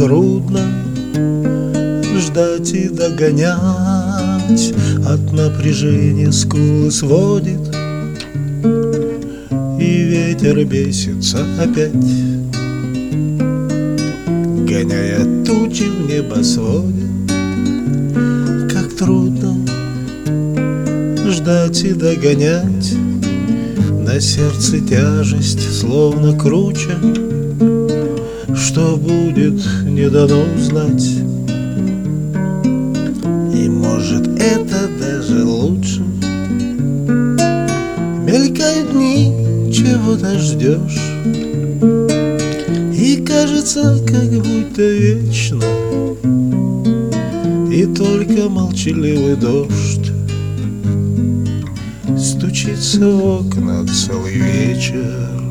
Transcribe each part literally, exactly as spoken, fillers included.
трудно ждать и догонять, от напряжения скулы сводит, и ветер бесится опять, гоняя тучи в небосводе. Как трудно ждать и догонять, на сердце тяжесть словно круче, что будет, не дано узнать. И может это даже лучше. Мелькают дни, чего-то ждешь, и кажется, как будто вечно, и только молчаливый дождь стучится в окна целый вечер.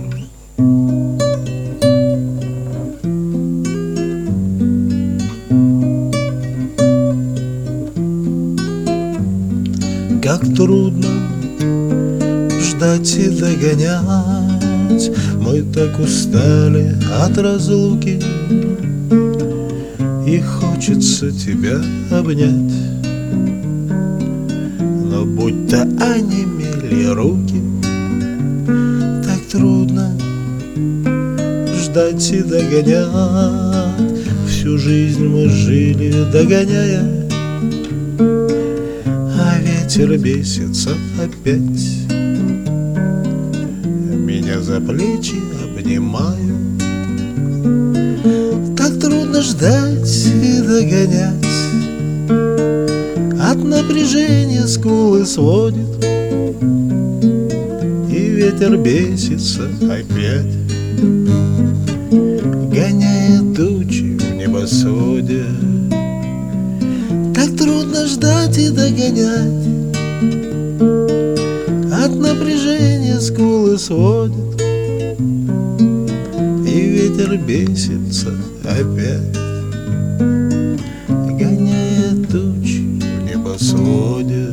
Как трудно ждать и догонять, мы так устали от разлуки, и хочется тебя обнять, но будто онемели руки. Так трудно ждать и догонять, всю жизнь мы жили, догоняя, а ветер бесится опять, меня за плечи обнимаю. Так трудно ждать и догонять, от напряжения скулы сводит, и ветер бесится опять, гоняя тучи в небосводе. Так трудно ждать и догонять, от напряжения скулы сводит, и ветер бесится опять, гоняя тучи в небосводе.